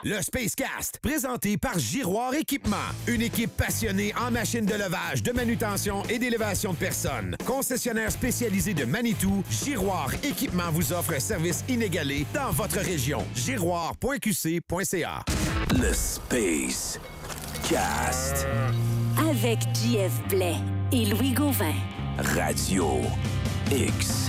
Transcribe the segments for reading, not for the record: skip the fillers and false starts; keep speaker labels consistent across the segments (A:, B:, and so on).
A: Le Spacecast, présenté par Giroir Équipement. Une équipe passionnée en machines de levage, de manutention et d'élévation de personnes. Concessionnaire spécialisé de Manitou, Giroir Équipement vous offre un service inégalé dans votre région. Giroir.qc.ca.
B: Le Space Cast.
C: Avec JF Blais et Louis Gauvin.
B: Radio X.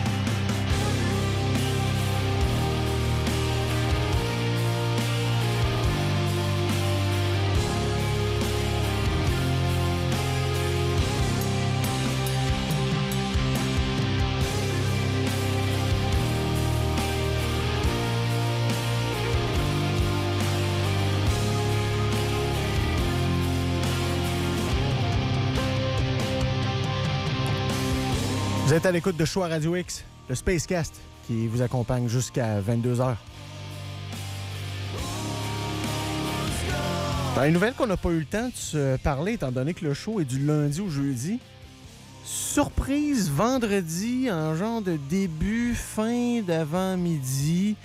D: Vous êtes à l'écoute de Choix Radio X, le Spacecast, qui vous accompagne jusqu'à 22h. Dans les nouvelles qu'on n'a pas eu le temps de se parler, étant donné que le show est du lundi au jeudi, surprise vendredi en genre de début, fin d'avant-midi,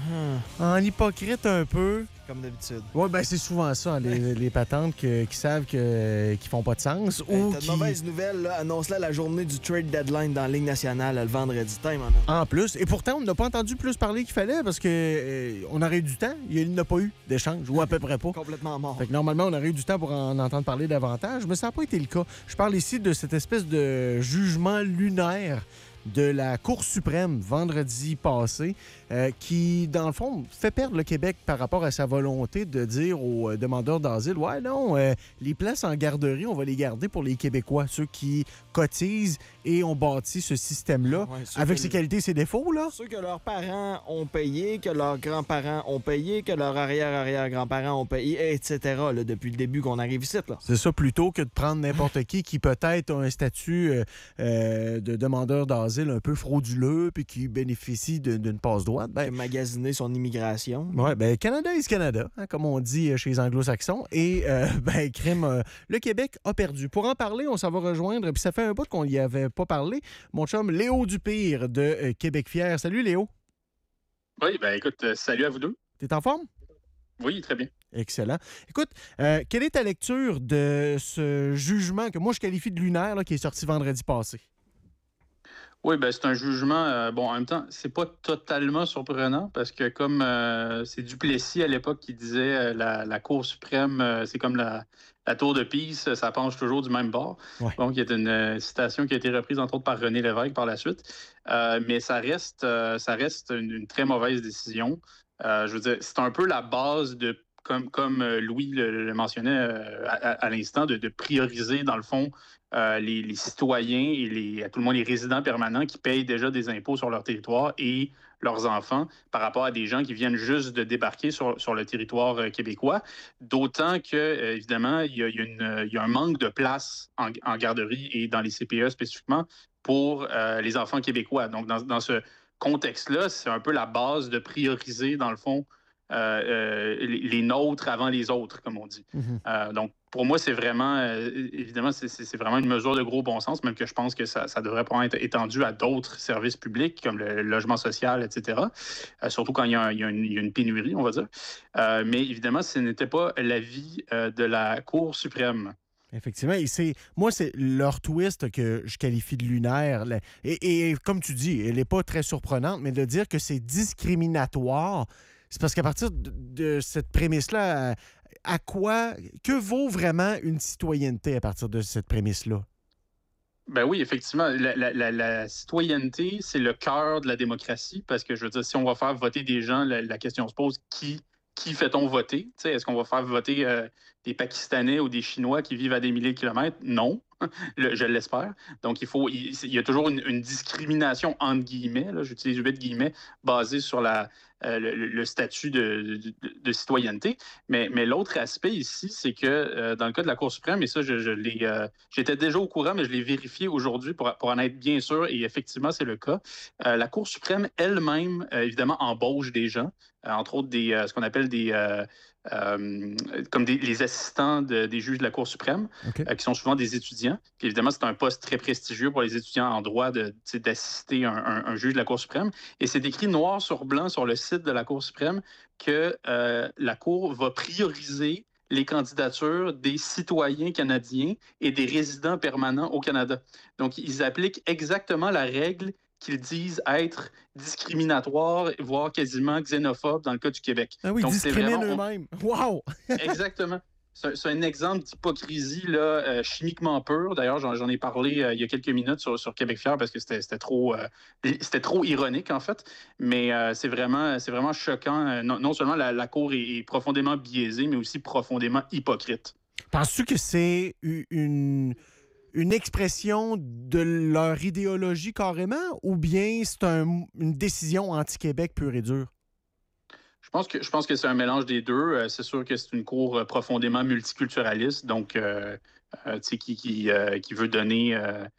D: en hypocrite un peu.
E: Comme d'habitude.
D: Oui, ben c'est souvent ça, les patentes qui savent qui font pas de sens. Ou
E: t'as de mauvaises nouvelles, là, annonce-la la journée du trade deadline dans la Ligue nationale, le vendredi time.
D: En plus. Et pourtant, on n'a pas entendu plus parler qu'il fallait parce que on aurait eu du temps. Il n'a pas eu d'échange, ou à peu près pas.
E: Complètement mort.
D: Fait que normalement, on aurait eu du temps pour en entendre parler davantage, mais ça n'a pas été le cas. Je parle ici de cette espèce de jugement lunaire de la Cour suprême vendredi passé qui, dans le fond, fait perdre le Québec par rapport à sa volonté de dire aux demandeurs d'asile « Ouais, non, les places en garderie, on va les garder pour les Québécois, ceux qui cotisent et ont bâti ce système-là, avec ses qualités et ses défauts. » là.
E: Ceux que leurs parents ont payé, que leurs grands-parents ont payé, que leurs arrière-arrière-grands-parents ont payé, etc., là, depuis le début qu'on arrive ici. Là.
D: C'est ça, plutôt que de prendre n'importe qui peut-être a un statut de demandeur d'asile un peu frauduleux puis qui bénéficie d'une passe-droite.
E: Qui a magasiné son immigration.
D: Oui, bien, Canada is Canada, hein, comme on dit chez les anglo-saxons. Et, crime, le Québec a perdu. Pour en parler, on s'en va rejoindre, puis ça fait un bout qu'on n'y avait pas parlé, mon chum Léo Dupire de Québec Fier. Salut, Léo.
F: Oui, ben écoute, salut à vous deux.
D: T'es en forme?
F: Oui, très bien.
D: Excellent. Écoute, quelle est ta lecture de ce jugement que moi je qualifie de lunaire là, qui est sorti vendredi passé?
F: Oui, ben c'est un jugement, en même temps, c'est pas totalement surprenant parce que comme c'est Duplessis à l'époque qui disait la Cour suprême, c'est comme la tour de Pise, ça penche toujours du même bord.
D: Ouais.
F: Donc, il y a une citation qui a été reprise entre autres par René Lévesque par la suite. Mais ça reste une très mauvaise décision. Je veux dire, c'est un peu la base de comme Louis le mentionnait à l'instant, de prioriser, dans le fond, les citoyens et à tout le monde les résidents permanents qui payent déjà des impôts sur leur territoire et leurs enfants par rapport à des gens qui viennent juste de débarquer sur le territoire québécois. D'autant que, évidemment, il y a un manque de place en garderie et dans les CPE spécifiquement pour les enfants québécois. Donc, dans ce contexte-là, c'est un peu la base de prioriser, dans le fond, les nôtres avant les autres, comme on dit. Mm-hmm. Donc, pour moi, c'est vraiment, évidemment, c'est vraiment une mesure de gros bon sens, même que je pense que ça devrait pas être étendu à d'autres services publics, comme le logement social, etc., surtout quand il y a une pénurie, on va dire. Mais évidemment, ce n'était pas l'avis de la Cour suprême.
D: Effectivement, et c'est leur twist que je qualifie de lunaire. Et comme tu dis, elle n'est pas très surprenante, mais de dire que c'est discriminatoire, c'est parce qu'à partir de cette prémisse-là, que vaut vraiment une citoyenneté à partir de cette prémisse-là?
F: Ben oui, effectivement. La citoyenneté, c'est le cœur de la démocratie parce que, je veux dire, si on va faire voter des gens, la question se pose, qui fait-on voter? T'sais, est-ce qu'on va faire voter des Pakistanais ou des Chinois qui vivent à des milliers de kilomètres? Non, je l'espère. Donc, il y a toujours une discrimination, entre guillemets, là, j'utilise 8 guillemets, basée sur le statut de citoyenneté. Mais l'autre aspect ici, c'est que dans le cas de la Cour suprême, et ça, j'étais déjà au courant, mais je l'ai vérifié aujourd'hui pour en être bien sûr, et effectivement, c'est le cas. La Cour suprême elle-même, évidemment, embauche des gens, entre autres ce qu'on appelle les assistants des juges de la Cour suprême, qui sont souvent des étudiants. Puis évidemment, c'est un poste très prestigieux pour les étudiants en droit d'assister un juge de la Cour suprême. Et c'est écrit noir sur blanc sur le site de la Cour suprême que la Cour va prioriser les candidatures des citoyens canadiens et des résidents permanents au Canada. Donc, ils appliquent exactement la règle qu'ils disent être discriminatoire, voire quasiment xénophobe dans le cas du Québec.
D: Ah oui,
F: donc,
D: ils discriminent eux-mêmes. Wow!
F: Exactement. C'est un exemple d'hypocrisie là, chimiquement pure. D'ailleurs, j'en ai parlé il y a quelques minutes sur Québec Fier parce que c'était trop ironique, en fait. Mais c'est vraiment choquant. Non seulement la Cour est profondément biaisée, mais aussi profondément hypocrite.
D: Penses-tu que c'est une expression de leur idéologie carrément ou bien c'est une décision anti-Québec pure et dure?
F: Je pense que c'est un mélange des deux. C'est sûr que c'est une cour profondément multiculturaliste, donc qui veut donner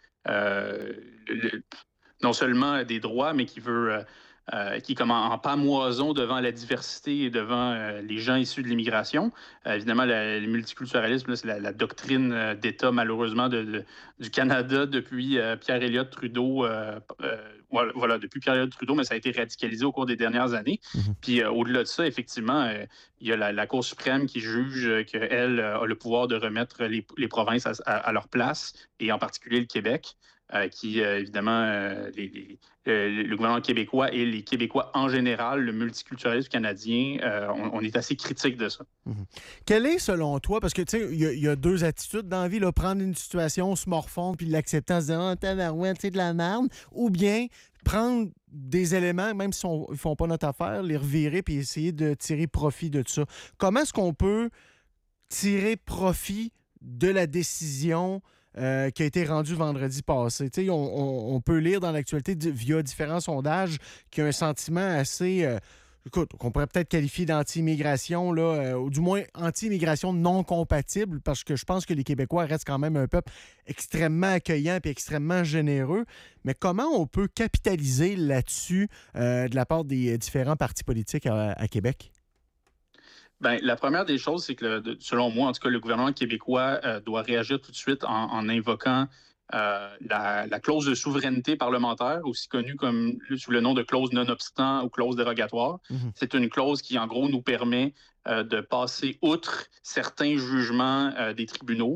F: non seulement des droits, mais qui est comme en pamoison devant la diversité et devant les gens issus de l'immigration. Évidemment, le multiculturalisme, là, c'est la doctrine d'État, malheureusement, du Canada depuis Pierre Elliott Trudeau. Voilà, depuis Pierre Elliott Trudeau, mais ça a été radicalisé au cours des dernières années. Puis au-delà de ça, effectivement, il y a la Cour suprême qui juge qu'elle a le pouvoir de remettre les provinces à leur place, et en particulier le Québec. Évidemment, le gouvernement québécois et les Québécois en général, le multiculturalisme canadien, on est assez critique de ça.
D: Quel est, selon toi, parce que tu sais, il y a deux attitudes dans la vie, là, prendre une situation, se morfondre, puis l'accepter en se disant « tabarouette, c'est de la merde », ou bien prendre des éléments, même si ils ne font pas notre affaire, les revirer puis essayer de tirer profit de tout ça. Comment est-ce qu'on peut tirer profit de la décision qui a été rendu vendredi passé? On peut lire dans l'actualité via différents sondages qu'il y a un sentiment assez... qu'on pourrait peut-être qualifier d'anti-immigration, ou du moins anti-immigration non compatible, parce que je pense que les Québécois restent quand même un peuple extrêmement accueillant et extrêmement généreux. Mais comment on peut capitaliser là-dessus de la part des différents partis politiques à Québec?
F: Bien, la première des choses, c'est que, selon moi, en tout cas, le gouvernement québécois doit réagir tout de suite en invoquant la clause de souveraineté parlementaire, aussi connue sous le nom de clause non-obstant ou clause dérogatoire. C'est une clause qui, en gros, nous permet de passer outre certains jugements des tribunaux.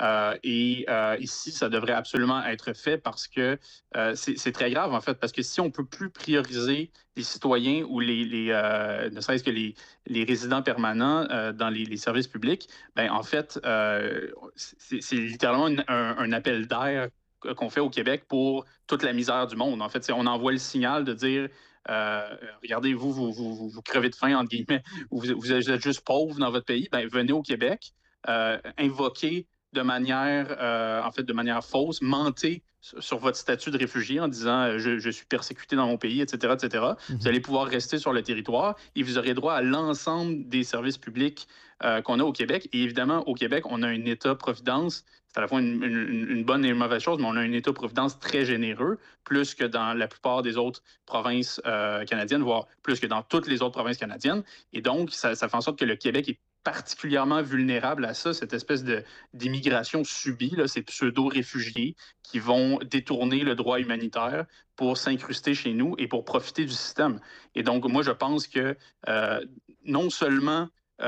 F: Ici, ça devrait absolument être fait parce que c'est très grave, en fait, parce que si on ne peut plus prioriser les citoyens ou ne serait-ce que les résidents permanents dans les services publics, ben en fait, c'est littéralement un appel d'air qu'on fait au Québec pour toute la misère du monde. En fait, on envoie le signal de dire regardez, vous crevez de faim, entre guillemets, vous êtes juste pauvre dans votre pays, ben venez au Québec, invoquez de manière fausse, mentez sur votre statut de réfugié en disant je suis persécuté dans mon pays, etc., etc. Vous allez pouvoir rester sur le territoire et vous aurez droit à l'ensemble des services publics qu'on a au Québec. Et évidemment, au Québec, on a un État-providence. C'est à la fois une bonne et une mauvaise chose, mais on a un État-providence très généreux, plus que dans la plupart des autres provinces canadiennes, voire plus que dans toutes les autres provinces canadiennes. Et donc, ça fait en sorte que le Québec est particulièrement vulnérable à ça, cette espèce d'immigration subie, là, ces pseudo-réfugiés qui vont détourner le droit humanitaire pour s'incruster chez nous et pour profiter du système. Et donc, moi, je pense que non seulement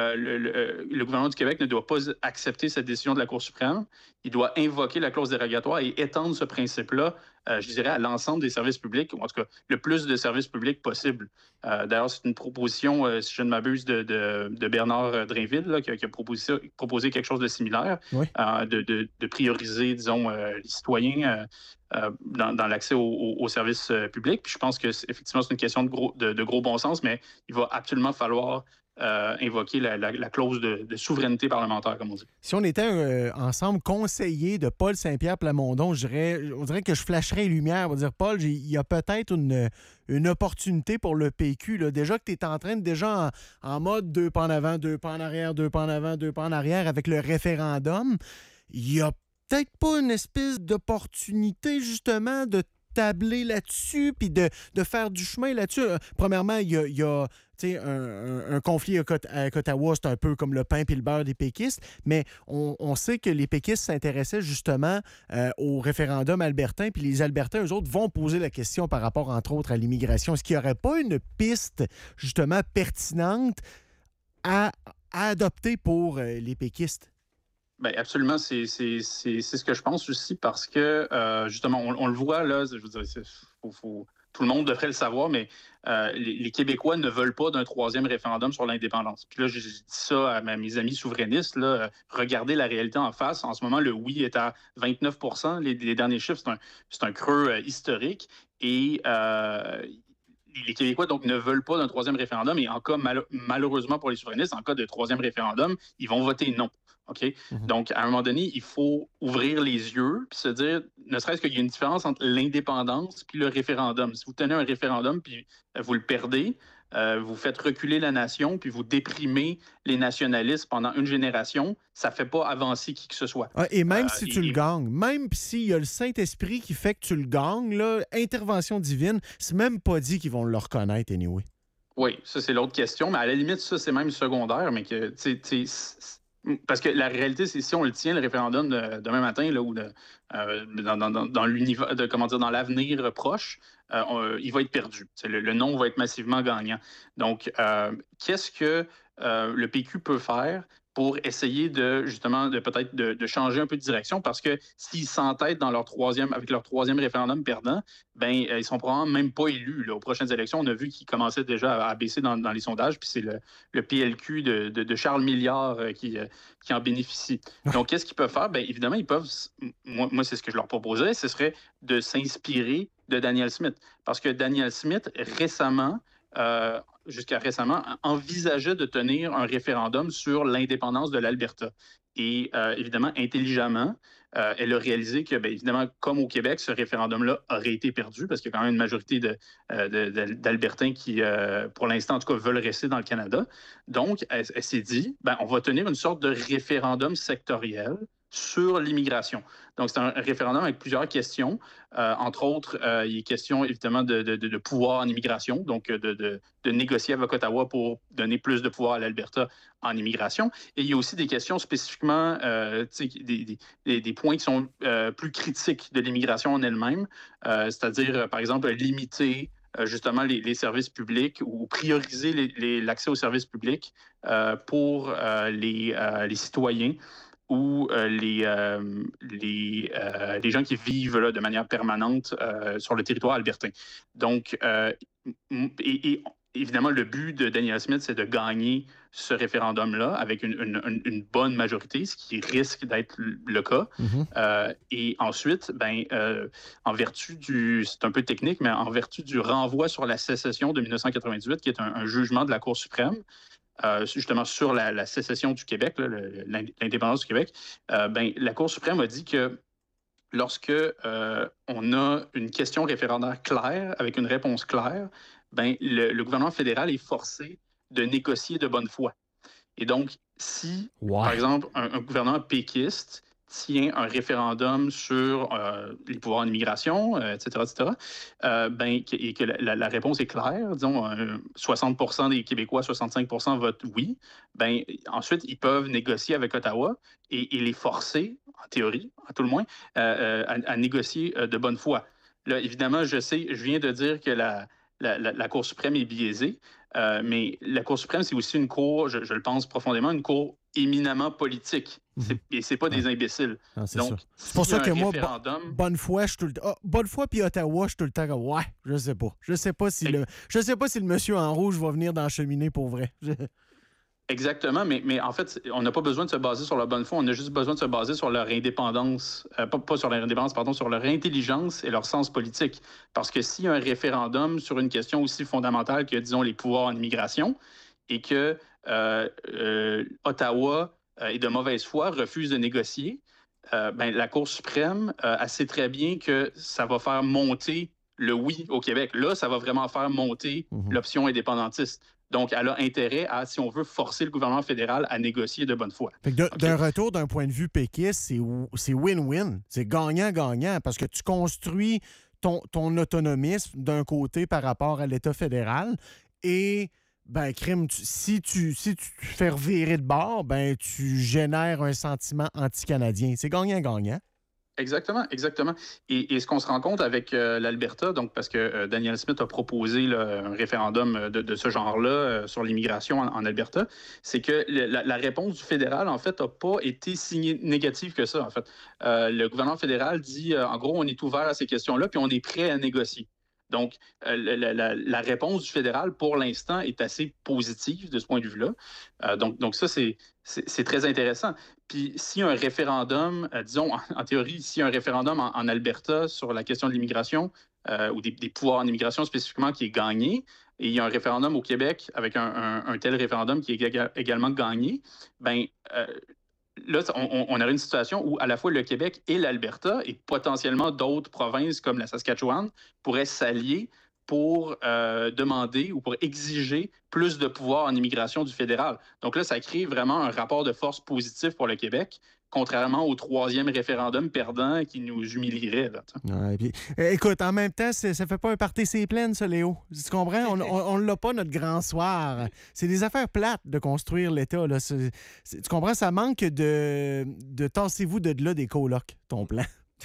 F: le gouvernement du Québec ne doit pas accepter cette décision de la Cour suprême, il doit invoquer la clause dérogatoire et étendre ce principe-là, je dirais, à l'ensemble des services publics, ou en tout cas, le plus de services publics possible. D'ailleurs, c'est une proposition, si je ne m'abuse, de Bernard Drainville, là, qui a proposé quelque chose de similaire,
D: oui.
F: de prioriser, disons, les citoyens dans l'accès aux services publics. Puis je pense que, effectivement, c'est une question de gros bon sens, mais il va absolument falloir invoquer la clause de souveraineté parlementaire, comme on dit.
D: Si on était ensemble conseillers de Paul Saint-Pierre Plamondon, on dirait que je flasherais les lumières. On va dire, Paul, il y a peut-être une opportunité pour le PQ. Là. Déjà que tu es en train déjà en mode 2 pas en avant, 2 pas en arrière, 2 pas en avant, 2 pas en arrière avec le référendum, il y a peut-être pas une espèce d'opportunité, justement, de tabler là-dessus puis de faire du chemin là-dessus. Premièrement, il y a un conflit à Ottawa, c'est un peu comme le pain et le beurre des péquistes, mais on sait que les péquistes s'intéressaient justement au référendum albertain, puis les Albertains, eux autres, vont poser la question par rapport, entre autres, à l'immigration. Est-ce qu'il n'y aurait pas une piste, justement, pertinente à adopter pour les péquistes?
F: Bien, absolument, c'est ce que je pense aussi parce que, justement, on le voit, là, je veux dire, tout le monde devrait le savoir, mais les Québécois ne veulent pas d'un troisième référendum sur l'indépendance. Puis là, je dis ça à mes amis souverainistes, là, regardez la réalité en face. En ce moment, le oui est à 29 %. Les derniers chiffres, c'est un creux historique. Et les Québécois, donc, ne veulent pas d'un troisième référendum. Et en cas, malheureusement pour les souverainistes, en cas de troisième référendum, ils vont voter non. OK? Mm-hmm. Donc, à un moment donné, il faut ouvrir les yeux puis se dire, ne serait-ce qu'il y a une différence entre l'indépendance puis le référendum. Si vous tenez un référendum puis vous le perdez, vous faites reculer la nation puis vous déprimez les nationalistes pendant une génération, ça ne fait pas avancer qui que ce soit.
D: Et même si tu le gagnes, même s'il y a le Saint-Esprit qui fait que tu le gagnes, là, intervention divine, c'est même pas dit qu'ils vont le reconnaître anyway.
F: Oui, ça, c'est l'autre question. Mais à la limite, ça, c'est même secondaire, mais que, parce que la réalité, c'est si on le tient, le référendum demain matin, là, ou dans l'univers, dans l'avenir proche, il va être perdu. Le non va être massivement gagnant. Donc, qu'est-ce que le PQ peut faire pour essayer peut-être de changer un peu de direction, parce que s'ils s'entêtent avec leur troisième référendum perdant, ben ils sont probablement même pas élus là, aux prochaines élections. On a vu qu'ils commençaient déjà à baisser dans les sondages, puis c'est le PLQ de Charles Milliard qui en bénéficie. Donc, qu'est-ce qu'ils peuvent faire? Bien, évidemment, ils peuvent... Moi, c'est ce que je leur proposais, ce serait de s'inspirer de Danielle Smith. Parce que Danielle Smith, jusqu'à récemment, envisageait de tenir un référendum sur l'indépendance de l'Alberta. Et évidemment, intelligemment, elle a réalisé que, bien évidemment, comme au Québec, ce référendum-là aurait été perdu parce qu'il y a quand même une majorité d'Albertains qui, pour l'instant, en tout cas, veulent rester dans le Canada. Donc, elle s'est dit, ben, on va tenir une sorte de référendum sectoriel sur l'immigration. Donc, c'est un référendum avec plusieurs questions. Entre autres, il est question, évidemment, de pouvoir en immigration, donc de négocier avec Ottawa pour donner plus de pouvoir à l'Alberta en immigration. Et il y a aussi des questions spécifiquement, des points qui sont plus critiques de l'immigration en elle-même, c'est-à-dire, par exemple, limiter justement les services publics ou prioriser l'accès aux services publics pour les citoyens ou les gens qui vivent là, de manière permanente sur le territoire albertain. Donc, et évidemment, le but de Danielle Smith, c'est de gagner ce référendum-là avec une bonne majorité, ce qui risque d'être le cas. Mm-hmm. Et ensuite, en vertu c'est un peu technique, mais en vertu du renvoi sur la sécession de 1998, qui est un jugement de la Cour suprême, justement sur la sécession du Québec, là, l'indépendance du Québec, la Cour suprême a dit que lorsque on a une question référendaire claire, avec une réponse claire, le gouvernement fédéral est forcé de négocier de bonne foi. Et donc, si, par exemple, un gouvernement péquiste tient un référendum sur les pouvoirs en immigration, etc., et que la réponse est claire, disons 60 % des Québécois, 65 % votent oui, ensuite, ils peuvent négocier avec Ottawa et les forcer, en théorie, à tout le moins, à négocier de bonne foi. Là, évidemment, je viens de dire que la Cour suprême est biaisée, mais la Cour suprême, c'est aussi une cour, je le pense profondément, une cour éminemment politique. Et c'est pas des imbéciles.
D: Non, donc, c'est pour ça que moi, bonne foi, je suis tout le temps. Bonne foi puis Ottawa, je suis tout le temps comme ouais, je sais pas. Je sais pas si le monsieur en rouge va venir dans la cheminée pour vrai.
F: Exactement, mais en fait, on n'a pas besoin de se baser sur la bonne foi, on a juste besoin de se baser sur leur indépendance, pas sur leur indépendance, pardon, sur leur intelligence et leur sens politique. Parce que s'il y a un référendum sur une question aussi fondamentale que, disons, les pouvoirs en immigration, et que Ottawa est de mauvaise foi, refuse de négocier, la Cour suprême, elle sait très bien que ça va faire monter le oui au Québec. Là, ça va vraiment faire monter l'option indépendantiste. Donc, elle a intérêt à, si on veut, forcer le gouvernement fédéral à négocier de bonne foi.
D: Fait que d'un retour d'un point de vue péquiste, c'est win-win. C'est gagnant-gagnant parce que tu construis ton autonomisme d'un côté par rapport à l'État fédéral et, ben, crime, si tu te fais revirer de bord, ben, tu génères un sentiment anti-canadien. C'est gagnant-gagnant.
F: Exactement, exactement. Et ce qu'on se rend compte avec l'Alberta, donc parce que Danielle Smith a proposé là, un référendum de ce genre-là sur l'immigration en Alberta, c'est que la réponse du fédéral, en fait, n'a pas été si négative que ça, en fait. Le gouvernement fédéral dit, en gros, on est ouvert à ces questions-là, puis on est prêt à négocier. Donc, la réponse du fédéral, pour l'instant, est assez positive de ce point de vue-là. Donc ça, c'est très intéressant. Puis, si un référendum, disons, en théorie, si un référendum en Alberta sur la question de l'immigration ou des pouvoirs en immigration spécifiquement qui est gagné, et il y a un référendum au Québec avec un tel référendum qui est également gagné, bien, là, on aurait une situation où à la fois le Québec et l'Alberta et potentiellement d'autres provinces comme la Saskatchewan pourraient s'allier pour demander ou pour exiger plus de pouvoir en immigration du fédéral. Donc là, ça crée vraiment un rapport de force positif pour le Québec, contrairement au troisième référendum perdant qui nous humilierait. Là,
D: ouais, puis, écoute, en même temps, ça fait pas un party c'est plein, ça, Léo. Tu comprends? On l'a pas, notre grand soir. C'est des affaires plates de construire l'État. Là. Tu comprends? Ça manque de tassez-vous de là des colocs, ton plan.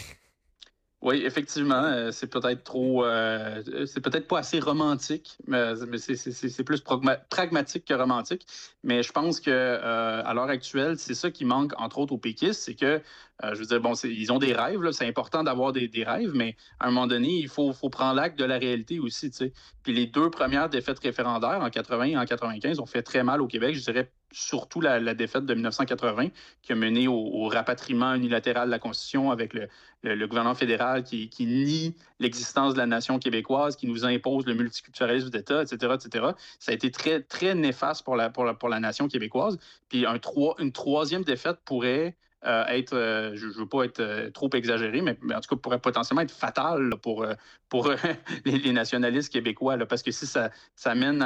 F: Oui, effectivement, c'est peut-être trop, c'est peut-être pas assez romantique, mais c'est plus pragmatique que romantique. Mais je pense que à l'heure actuelle, c'est ça qui manque entre autres aux péquistes, c'est que je veux dire, bon, ils ont des rêves, là, c'est important d'avoir des rêves, mais à un moment donné, il faut prendre l'acte de la réalité aussi, tu sais. Puis les deux premières défaites référendaires en 80 et en 95 ont fait très mal au Québec, je dirais. Surtout la défaite de 1980 qui a mené au rapatriement unilatéral de la Constitution avec le gouvernement fédéral qui nie l'existence de la nation québécoise, qui nous impose le multiculturalisme d'État, etc., etc. Ça a été très, très néfaste pour la nation québécoise. Puis une troisième défaite pourrait être, je ne veux pas être trop exagéré, mais en tout cas pourrait potentiellement être fatale là, pour les nationalistes québécois, là, parce que si ça mène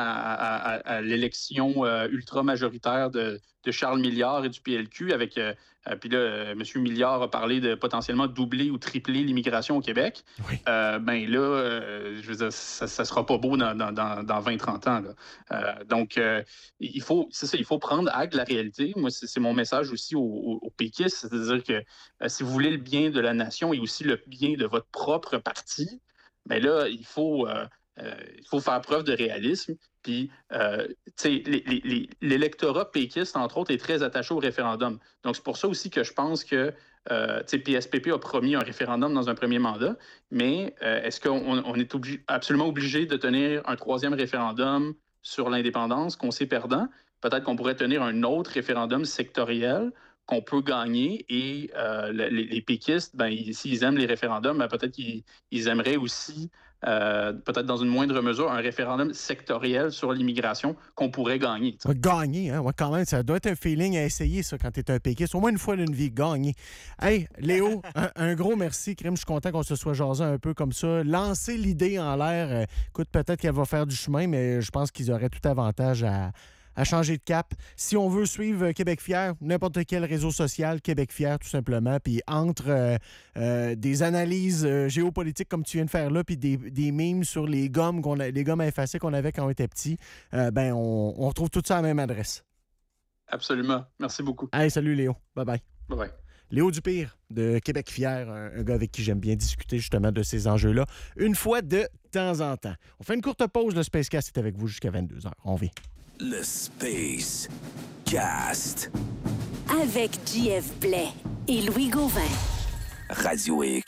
F: à l'élection ultra-majoritaire de Charles Milliard et du PLQ, avec puis là, M. Milliard a parlé de potentiellement doubler ou tripler l'immigration au Québec,
D: oui.
F: Ben là, je veux dire, ça ne sera pas beau dans 20-30 ans. Là. Donc, il faut prendre acte de la réalité. Moi, c'est mon message aussi aux péquistes, c'est-à-dire que si vous voulez le bien de la nation et aussi le bien de votre propre parti, bien là, il faut faire preuve de réalisme. Puis, l'électorat péquiste, entre autres, est très attaché au référendum. Donc, c'est pour ça aussi que je pense que PSPP a promis un référendum dans un premier mandat, mais est-ce qu'on est absolument obligé de tenir un troisième référendum sur l'indépendance, qu'on sait perdant? Peut-être qu'on pourrait tenir un autre référendum sectoriel qu'on peut gagner et les péquistes, ben, s'ils aiment les référendums, ben, peut-être qu'ils aimeraient aussi, peut-être dans une moindre mesure, un référendum sectoriel sur l'immigration qu'on pourrait gagner. T'sais.
D: Gagner, hein? Ouais, quand même, ça doit être un feeling à essayer, ça, quand tu es un péquiste. Au moins une fois d'une vie, gagner. Hey, Léo, un gros merci, Crime. Je suis content qu'on se soit jasé un peu comme ça. Lancer l'idée en l'air, écoute, peut-être qu'elle va faire du chemin, mais je pense qu'ils auraient tout avantage à changer de cap. Si on veut suivre Québec Fier, n'importe quel réseau social, Québec Fier, tout simplement, puis entre des analyses géopolitiques comme tu viens de faire là, puis des memes sur les gommes effacées qu'on avait quand on était petit, ben on retrouve tout ça à la même adresse.
F: Absolument. Merci beaucoup.
D: Hey, salut Léo. Bye-bye.
F: Bye-bye.
D: Léo Dupire de Québec Fier, un gars avec qui j'aime bien discuter justement de ces enjeux-là, une fois de temps en temps. On fait une courte pause, le Spacecast est avec vous jusqu'à 22h. On vient.
B: Le Space Cast.
C: Avec JF Blais et Louis Gauvin.
B: Radio X.